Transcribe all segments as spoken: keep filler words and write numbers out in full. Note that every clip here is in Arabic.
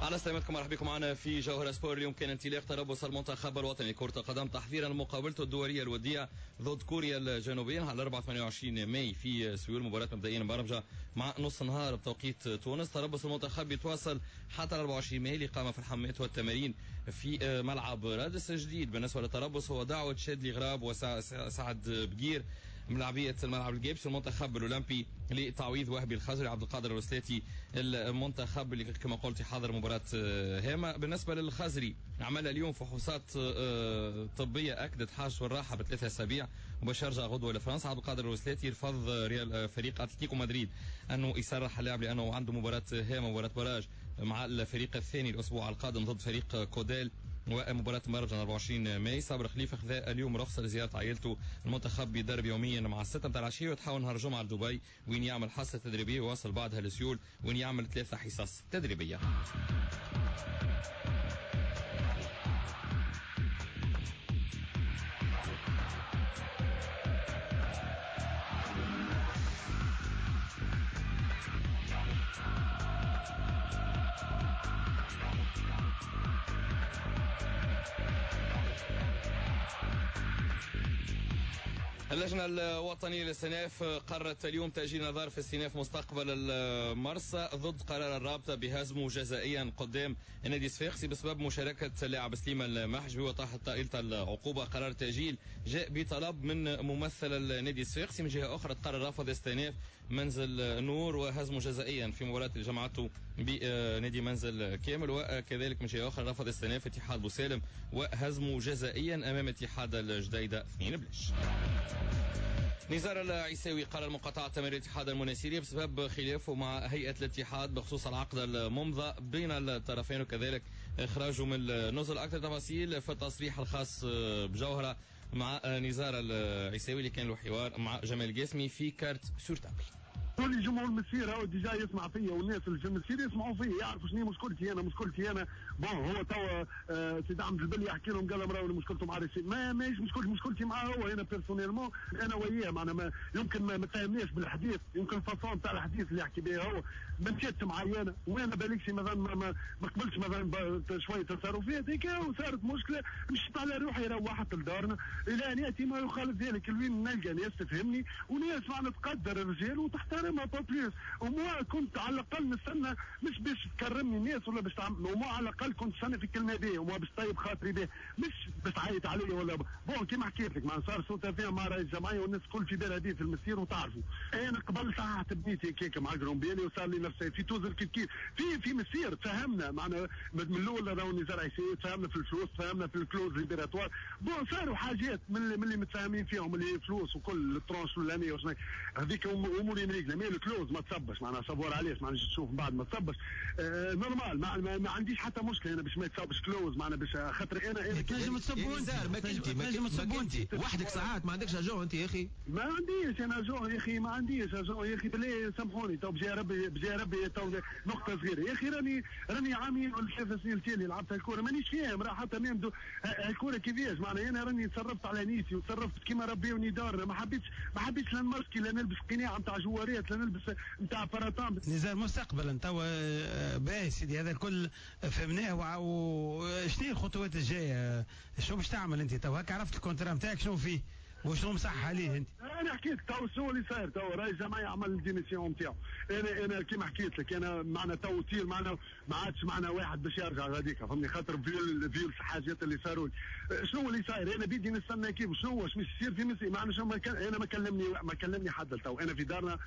على سلامتكم، مرحبا بكم معنا في جوهر سبور. اليوم كان انطلاق تربص المنتخب الوطني لكرة القدم تحضيرا لمقابلته الدولية الودية ضد كوريا الجنوبية على أربعة وثمانية وعشرين ماي في سيول. مباراة مبدئيا مبرمجة مع نص نهار بتوقيت تونس. تربص المنتخب يتواصل حتى أربعة وعشرين ماي الإقامة في الحمامات والتمارين في ملعب رادس الجديد. بالنسبة للتربص هو دعوة شادلي غراب وسعد بقير ملاعبية الملعب الجيبس. المنتخب الأولمبي لتعويض وهبي الخزري عبد القادر الوسلاتي المنتخب اللي كما قلت حاضر مباراة هامة. بالنسبة للخزري عمل اليوم فحوصات طبية أكدت حاجته الراحة بثلاثة أسابيع وباش يرجع غدوة لفرنسا. عبد القادر الوسلاتي رفض ريال فريق أتلتيكو مدريد أنه يسرح اللاعب لأنه عنده مباراة هامة مباراة براج مع الفريق الثاني الأسبوع القادم ضد فريق كوديل ومباراة مهرجان أربعة وعشرين ماي. صابر خليفة خذا اليوم رخصة لزيارة عائلته. المنتخب بيدرب يوميا مع الستة متاع العشية وتحاول نهار الجمعة لدبي وين يعمل حصة تدريبية ويواصل بعدها لسيول وين يعمل ثلاثة حصص تدريبية. اللجنة الوطنية للاستئناف قررت اليوم تأجيل نظر في استئناف مستقبل المرسى ضد قرار الرابطة بهزمه جزائيا قدام النادي الصفاقسي بسبب مشاركة اللاعب سليم المحجبي وطاحت طائلة العقوبة. قرار التأجيل جاء بطلب من ممثل النادي الصفاقسي. من جهة أخرى تقرر رفض استئناف منزل نور وهزمه جزائيا في مباراة اللي جمعته بنادي منزل كامل. وكذلك من جهة أخرى رفض استئناف اتحاد بوسالم وهزمه جزائيا أمام اتحاد الجديدة اثنين بلاش. نزار العيساوي قرر مقاطعة تمرير الاتحاد المناسيري بسبب خلافه مع هيئة الاتحاد بخصوص العقد الممضى بين الطرفين وكذلك إخراجه من النزل. أكثر تفاصيل في التصريح الخاص بجوهرة مع نزار العيساوي اللي كان له حوار مع جمال القاسمي في كارت سورتابل. كل جمهور المسير هو ديجا يسمع فيا والناس اللي في المسير يسمعوا فيا يعرفوا شنو مشكلتي انا. مشكلتي انا بون هو توا آه سيد عبد البلي يحكي لهم قال لهم راهو مشكلته مع الرئيس ما ماهيش مشكلتي مشكلتي معاه هو. انا بيرسونيلمون انا وياه معنا ما يمكن ما تفاهمناش بالحديث. يمكن الفاصون تاع الحديث اللي يحكي بها هو ما مشاتش معايا انا وانا بالكش مثلا ما, ما, ما قبلتش مثلا شويه تصرفات هيك وصارت مشكله مشيت على روحي روحت لدارنا الى ان ياتي ما يخالف ذلك. الوين نلقى ناس تفهمني وناس معنا تقدر الرجال وتحترمها بابليس. وما كنت على الاقل نستنى مش باش تكرمني الناس ولا باش تعمل وما على الاقل كنت نستنى في كلمه بيه وما باش طيب خاطري بيه مش باش تعيط عليا ولا بون كيما حكيت لك ما صار صوت فيها مع رئيس الجمعيه والناس الكل في بالها دي في المسير وتعرفوا. انا قبل ساعه بنيتي هيك مع جرومبيلي وصار لي نفسي في توزر كيف كيف في في مسير تفهمنا معنا من الاول راهو نزار عيسى تفهمنا في الفلوس تفهمنا في الكلوز ليبراتوار بون صاروا حاجات من اللي, من اللي متفاهمين فيهم اللي فلوس وكل الترونش الاولانيه وشنو هذيك امور مريقله. مي الكلوز ما تصبش معناها صبور علاش معناها تشوف بعد ما تصبش آه نورمال ما, ما, ما عنديش حتى مشكله انا باش ما يتصبش كلوز معناها باش خاطر انا انا تنجم تصبوا انت ما كنتي ما كنتي تصبوا انت وحدك ساعات ما عندكش اجو انت يا اخي. ما عنديش انا اجو يا اخي ما عنديش اجو يا اخي بالله سامحوني تو بجي ربي بجي ربي تو نقطه صغيره يا اخي راني راني عامين ولا ثلاث سنين اللي لعبت الكوره مانيش فاهم راه حتى ميم الكوره كيفاش معناها انا راني تصرفت على نيتي وتصرفت كيما ربيوني دارنا ما حبيتش ما حبيتش لا نمرسكي لا نلبس قناع نتاع جواريات لا نلبس نتاع فرطان. نزار مستقبلا توا باهي سيدي هذا الكل فهمناه. وشنو الخطوات الجايه شنو باش تعمل انت توا هكا عرفت الكونترا نتاعك شنو فيه وشنو مصح عليه انت؟ انا حكيت تو شنو اللي صاير تو رئيس الجمعيه عمل الديميسيون نتاعو. انا انا كيما حكيت لك انا معنا تو تير معنا ما عادش معنا واحد باش يرجع غاديك فهمني خاطر فيول فيول الحاجات اللي صاروا. شنو اللي صاير انا بدي نستنى كيف شنو واش مش يصير في مسي معنا شنو ما كان انا ما كلمني ما كلمني حد تو انا في دارنا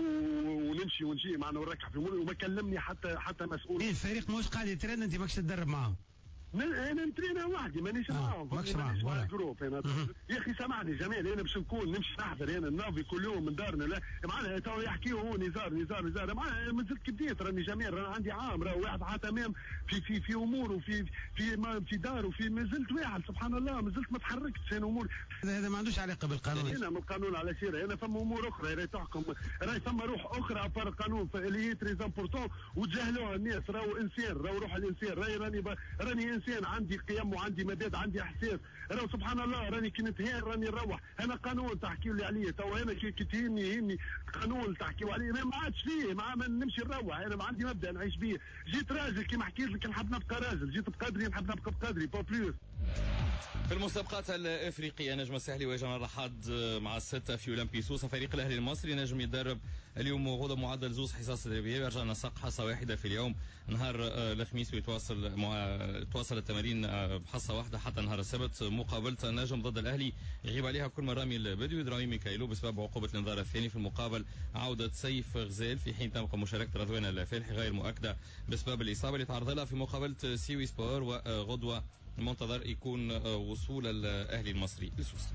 ونمشي ونجي معنا ونركح في اموري وما كلمني حتى حتى مسؤول. ايه الفريق مش قاعد يترن انت ماكش تدرب معاهم؟ انا نترينا وحدي مانيش معاهم آه. ماكش معاهم مع الجروب انا يا اخي سامحني جمال انا باش نكون نمشي نحضر انا نافي كل يوم من دارنا لا معنا تو يحكيوا هو نزار نزار نزار معنا مازلت كبديت راني جمال راني عندي عام راه واحد حتى تمام في في في امور وفي في ما في دار وفي مازلت واحد سبحان الله مازلت ما تحركتش انا امور. هذا ما عندوش علاقه بالقانون. انا من القانون على سيره انا فما امور اخرى راهي تحكم راهي ثم روح اخرى ابار القانون اللي هي تري امبورتون وتجاهلوها الناس راهو انسان راهو روح الانسان راهي راني راني انسان عندي قيم وعندي مداد عندي احساس. انا سبحان الله راني كي نتهان راني نروح. انا قانون تحكيوا لي عليه تو انا كي تهيني يهيني قانون تحكيوا عليه انا ما عادش فيه ما, ما نمشي نروح. انا ما عندي مبدا نعيش بيه. جيت راجل كيما حكيت لك نحب نبقى راجل. جيت بقدري نحب نبقى بقدري با بلوس. في المسابقات الافريقيه نجم الساحلي واجه الرحاد مع السته في اولمبي سوسه. فريق الاهلي المصري نجم يتدرب اليوم وغدا معدل زوز حصص تدريبيه. يرجع نسق حصه واحده في اليوم. نهار الخميس ويتواصل مع تواصل التمارين بحصه واحده حتى نهار السبت. مقابله النجم ضد الاهلي يغيب عليها كل من رامي البدوي دراوي ميكايلو بسبب عقوبه الانذار الثاني. في المقابل عوده سيف غزال في حين تبقى مشاركه رضوان الفالحي غير مؤكده بسبب الاصابه اللي تعرض لها في مقابله سيوي سبور. وغدوه المنتظر يكون وصول الاهلي المصري لسوسه.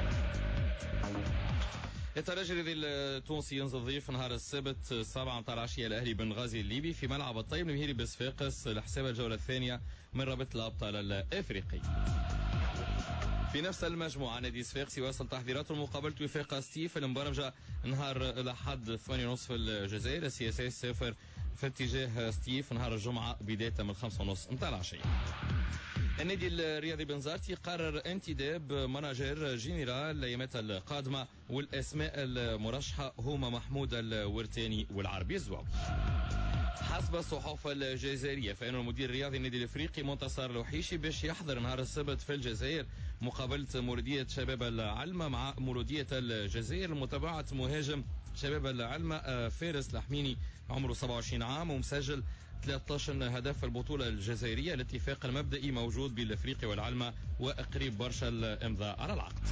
الترجي التونسي ينزل ضيف نهار السبت السابعة متاع العشية الاهلي بن غازي الليبي في ملعب الطيب المهيري بصفاقس لحساب الجوله الثانيه من رابطه الابطال الافريقي. في نفس المجموعة نادي صفاقس يواصل تحضيراته لمقابلة وفاق ستيف المبرمجة نهار الأحد ثمانية ونصف في الجزائر. السي اس اس صفر في اتجاه ستيف نهار الجمعة بداية من خمسة ونص متاع العشية. النادي الرياضي بنزرتي قرر انتداب مناجر جنرال الايامات القادمة والاسماء المرشحة هما محمود الورتاني والعربي الزواوي. حسب الصحف الجزائرية فإن المدير الرياضي النادي الافريقي منتصر الوحيشي باش يحضر نهار السبت في الجزائر مقابلة مولودية شباب العلمة مع مولودية الجزائر لمتابعة مهاجم شباب العلمة فارس الحميني عمره سبعة وعشرين عام ومسجل ثلاثة عشر هدف في البطولة الجزائرية. الاتفاق المبدئي موجود بين الافريقي والعلمة وقريب برشا الامضاء على العقد.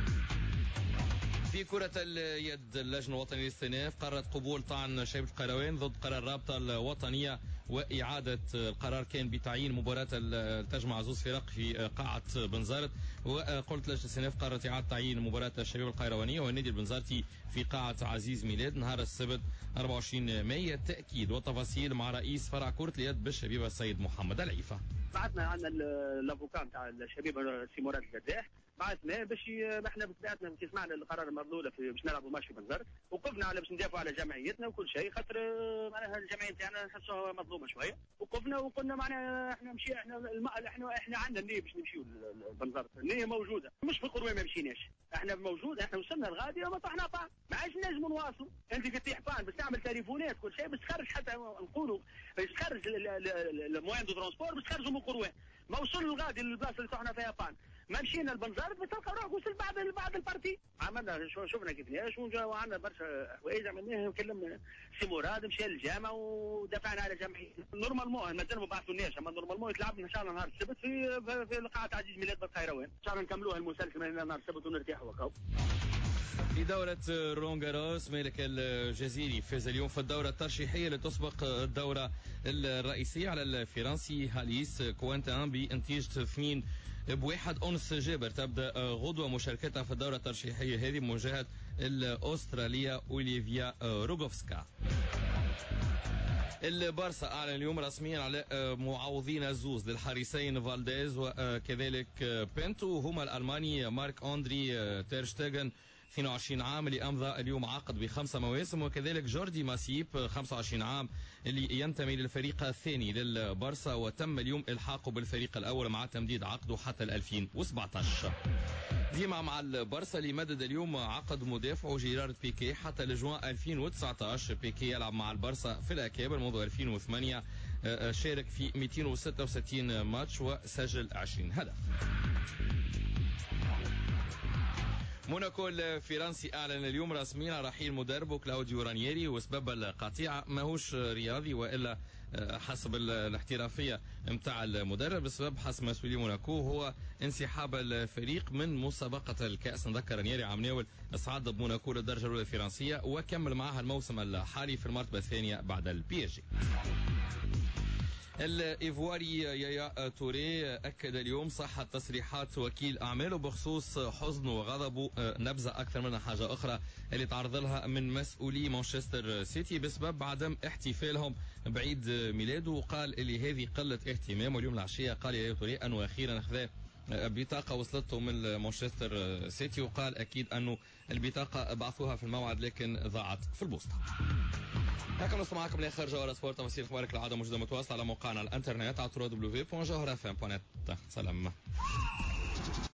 في كرة اليد اللجنة الوطنية للاستئناف قررت قبول طعن شبيبة القيروان ضد قرار الرابطة الوطنية وإعادة القرار كان بتعيين مباراة تجمع زوز فرق في قاعة بنزرت. وقلت لجنة الاستئناف قررت إعادة تعيين مباراة الشبيبة القيروانية والنادي البنزرتي في قاعة عزيز ميلاد نهار السبت أربعة وعشرين مايو. التأكيد والتفاصيل مع رئيس فرع كرة اليد بالشبيبة السيد محمد العيفة. بعثنا عندنا الافوكا نتاع الشبيبه سي مراد القداح بعثناه باش احنا بطبيعتنا كي سمعنا القرار المردود باش نلعبوا ماتش في بنزرت وقفنا على باش ندافعوا على جمعيتنا وكل شيء خاطر معناها الجمعيه نتاعنا نحسوها مظلومه شويه وقفنا وقلنا معناها احنا مشي احنا الم... احنا احنا عندنا النيه باش نمشيو لبنزرت. النيه موجوده مش في القروي ما مشيناش احنا موجود. احنا وصلنا لغادي وما طحنا طعن ما عادش نجموا نواصلوا. انت كتيح بان باش تعمل تليفونات كل شيء باش تخرج حتى نقولوا باش تخرج الموان دو ترونسبور باش تخرجوا من القروي ما وصلوا لغادي للبلاصه اللي طحنا فيها بان. ما مشينا لبنزرت بتلقى روح وصل بعد بعد البارتي عملنا شفنا كيفاش وعندنا برشا حوايج عملناها وكلمنا سي مراد مشى للجامعه ودافعنا على جمعيه نورمالمون مازال ما بعثوناش اما نورمالمون يتلعب ان شاء الله نهار السبت في في قاعه عزيز ميلاد بالقيروان ان شاء الله نكملوها المسلسل من نهار السبت ونرتاحوا وكاو. في دورة رونغاروس مالك الجزيري فاز اليوم في الدورة الترشيحية لتسبق الدورة الرئيسية على الفرنسي هاليس كوانتان بنتيجة اثنين بواحد. أونس جابر تبدأ غدوة مشاركتها في الدورة الترشيحية هذه بمواجهة الأسترالية أوليفيا روغوفسكا. البارسا أعلن اليوم رسميا على معوضين الزوز للحارسين فالديز وكذلك بنتو هما الألماني مارك أندري تيرشتيغن اثنين وعشرين عام اللي أمضى اليوم عقد بخمسة مواسم وكذلك جوردي ماسيب خمسة وعشرين عام اللي ينتمي للفريق الثاني للبارسا وتم اليوم إلحاقه بالفريق الأول مع تمديد عقده حتى ألفين وسبعة عشر. ديما مع البارسا اللي مدد اليوم عقد مدافعه جيرارد بيكي حتى لجوان ألفين وتسعة عشر. بيكي يلعب مع البارسا في الأكابر منذ ألفين وثمانية شارك في مئتين وستة وستين ماتش وسجل عشرين هدف. موناكو الفرنسي اعلن اليوم رسميا على رحيل مدربه كلاوديو رانييري وسبب القطيعه ماهوش رياضي والا حسب الاحترافيه نتاع المدرب. السبب حسب مسؤولي موناكو هو انسحاب الفريق من مسابقه الكاس. نذكر رانييري عم ناول صعد بموناكو للدرجه الاولى الفرنسيه وكمل معها الموسم الحالي في المرتبه الثانيه بعد البي اس جي. الإيفواري يايا توري أكد اليوم صحة تصريحات وكيل أعماله بخصوص حزنه وغضبه نبذة أكثر من حاجة أخرى اللي تعرض لها من مسؤولي مانشستر سيتي بسبب عدم احتفالهم بعيد ميلاده. وقال اللي هذه قلة اهتمام. واليوم العشية قال يايا توري أنه أخيرا أخذ بطاقة وصلته من مانشستر سيتي وقال أكيد أنه البطاقة بعثوها في الموعد لكن ضاعت في البوسطة. هكا نوصل معكم لاخر جوهرة سبورت. تفاصيل اخبارك العاده موجوده متواصله على موقعنا الانترنت على دبليو دبليو دبليو دوت جوهرة اف ام دوت نت. سلام.